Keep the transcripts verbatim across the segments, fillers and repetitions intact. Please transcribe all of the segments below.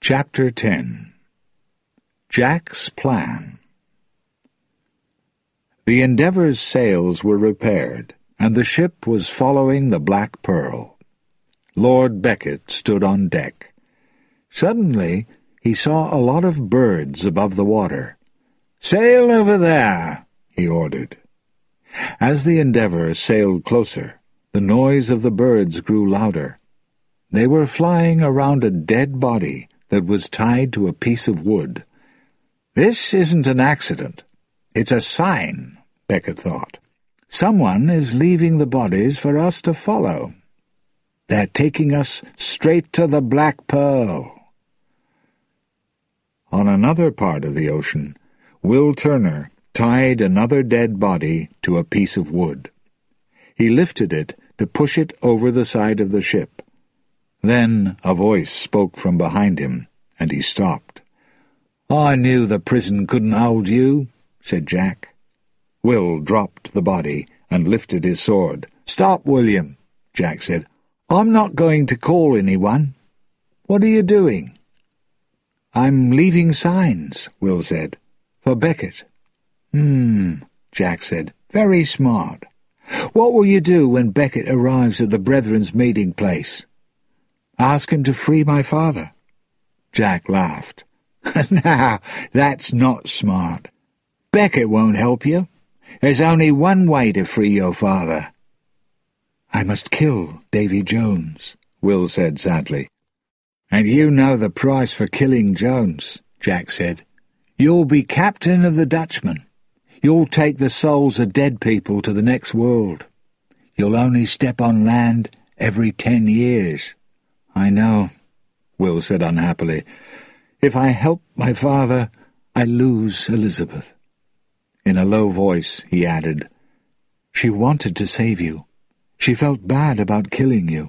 Chapter ten. Jack's Plan. The Endeavour's sails were repaired, and the ship was following the Black Pearl. Lord Beckett stood on deck. Suddenly he saw a lot of birds above the water. "Sail over there," he ordered. As the Endeavour sailed closer, the noise of the birds grew louder. They were flying around a dead body that was tied to a piece of wood. "This isn't an accident. It's a sign," Beckett thought. "Someone is leaving the bodies for us to follow. They're taking us straight to the Black Pearl." On another part of the ocean, Will Turner tied another dead body to a piece of wood. He lifted it to push it over the side of the ship. Then a voice spoke from behind him, and he stopped. "I knew the prison couldn't hold you," said Jack. Will dropped the body and lifted his sword. "Stop, William," Jack said. "I'm not going to call anyone. What are you doing?" "I'm leaving signs," Will said, "for Beckett." "Hmm," Jack said. "Very smart. What will you do when Beckett arrives at the Brethren's meeting place?" "Ask him to free my father." Jack laughed. "Now, that's not smart. Beckett won't help you. There's only one way to free your father." "I must kill Davy Jones," Will said sadly. "And you know the price for killing Jones," Jack said. "You'll be captain of the Dutchman. You'll take the souls of dead people to the next world. You'll only step on land every ten years. "I know," Will said unhappily. "If I help my father, I lose Elizabeth." In a low voice he added, "She wanted to save you. She felt bad about killing you."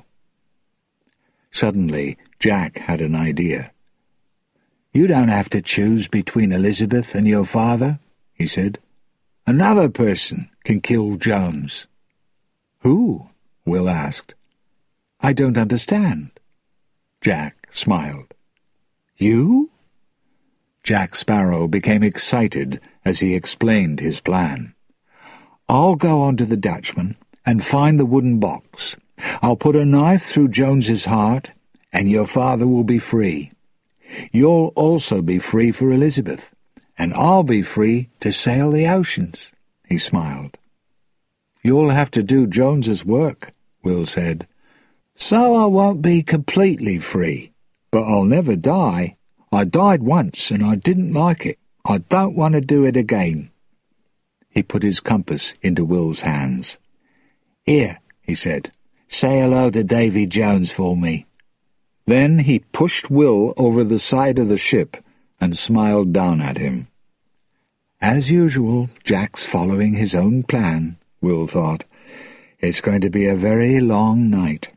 Suddenly Jack had an idea. "You don't have to choose between Elizabeth and your father," he said. "Another person can kill Jones." "Who?" Will asked. "I don't understand." Jack smiled. "You?" Jack Sparrow became excited as he explained his plan. "I'll go on to the Dutchman and find the wooden box. I'll put a knife through Jones's heart, and your father will be free. You'll also be free for Elizabeth, and I'll be free to sail the oceans." He smiled. "You'll have to do Jones's work," Will said. "So I won't be completely free, but I'll never die. I died once and I didn't like it. I don't want to do it again." He put his compass into Will's hands. "Here," he said, "say hello to Davy Jones for me." Then he pushed Will over the side of the ship and smiled down at him. As usual, Jack's following his own plan, Will thought. It's going to be a very long night.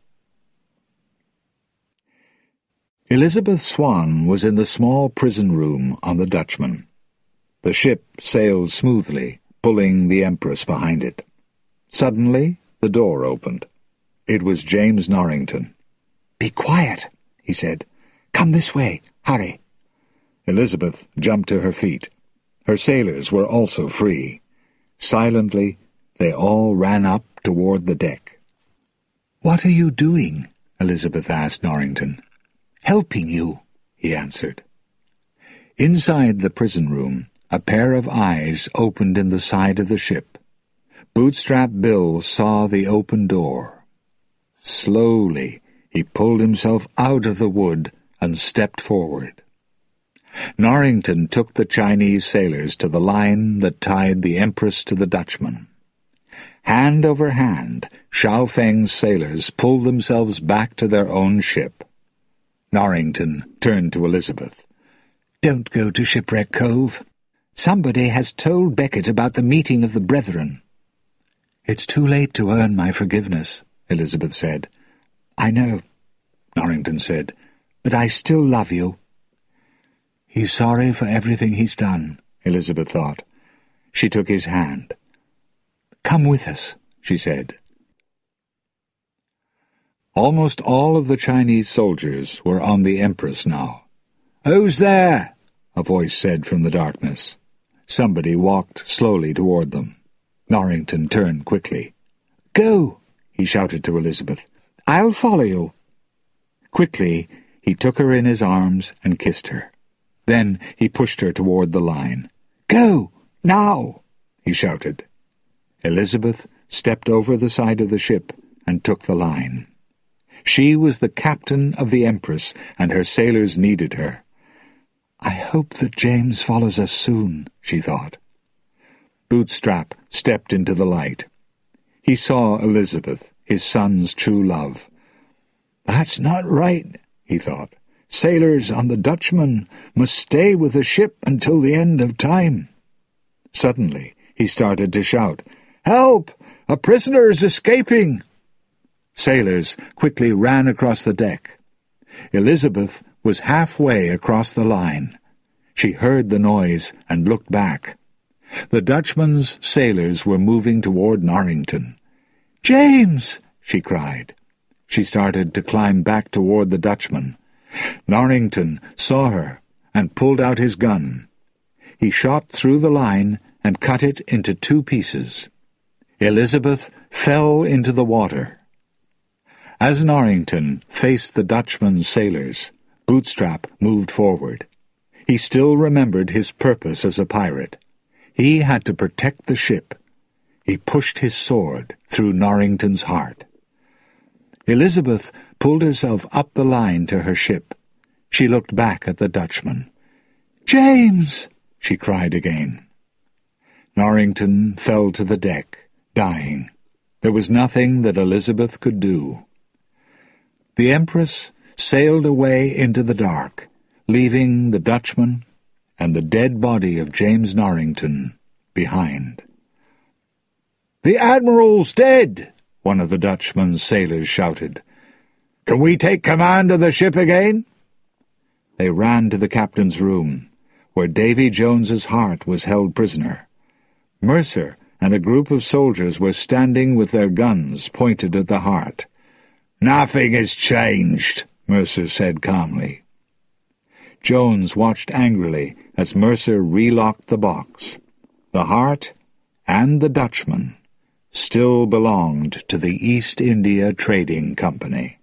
Elizabeth Swann was in the small prison room on the Dutchman. The ship sailed smoothly, pulling the Empress behind it. Suddenly, the door opened. It was James Norrington. "Be quiet," he said. "Come this way. Hurry." Elizabeth jumped to her feet. Her sailors were also free. Silently, they all ran up toward the deck. "What are you doing?" Elizabeth asked Norrington. "Helping you," he answered. Inside the prison room, a pair of eyes opened in the side of the ship. Bootstrap Bill saw the open door. Slowly, he pulled himself out of the wood and stepped forward. Norrington took the Chinese sailors to the line that tied the Empress to the Dutchman. Hand over hand, Xiao Feng's sailors pulled themselves back to their own ship. Norrington turned to Elizabeth. "Don't go to Shipwreck Cove. Somebody has told Beckett about the meeting of the Brethren." "It's too late to earn my forgiveness," Elizabeth said. "I know," Norrington said, "but I still love you." He's sorry for everything he's done, Elizabeth thought. She took his hand. "Come with us," she said. Almost all of the Chinese soldiers were on the Empress now. "Who's there?" a voice said from the darkness. Somebody walked slowly toward them. Norrington turned quickly. "Go," he shouted to Elizabeth. "I'll follow you." Quickly, he took her in his arms and kissed her. Then he pushed her toward the line. "Go, now!" he shouted. Elizabeth stepped over the side of the ship and took the line. She was the captain of the Empress, and her sailors needed her. "I hope that James follows us soon," she thought. Bootstrap stepped into the light. He saw Elizabeth, his son's true love. "That's not right," he thought. "Sailors on the Dutchman must stay with the ship until the end of time." Suddenly, he started to shout, "Help! A prisoner is escaping!" Sailors quickly ran across the deck. Elizabeth was halfway across the line. She heard the noise and looked back. The Dutchman's sailors were moving toward Norrington. "James!" she cried. She started to climb back toward the Dutchman. Norrington saw her and pulled out his gun. He shot through the line and cut it into two pieces. Elizabeth fell into the water. As Norrington faced the Dutchman's sailors, Bootstrap moved forward. He still remembered his purpose as a pirate. He had to protect the ship. He pushed his sword through Norrington's heart. Elizabeth pulled herself up the line to her ship. She looked back at the Dutchman. "James!" she cried again. Norrington fell to the deck, dying. There was nothing that Elizabeth could do. The Empress sailed away into the dark, leaving the Dutchman and the dead body of James Norrington behind. "The Admiral's dead!" one of the Dutchman's sailors shouted. "Can we take command of the ship again?" They ran to the captain's room, where Davy Jones's heart was held prisoner. Mercer and a group of soldiers were standing with their guns pointed at the heart. "Nothing has changed," Mercer said calmly. Jones watched angrily as Mercer relocked the box. The heart and the Dutchman still belonged to the East India Trading Company.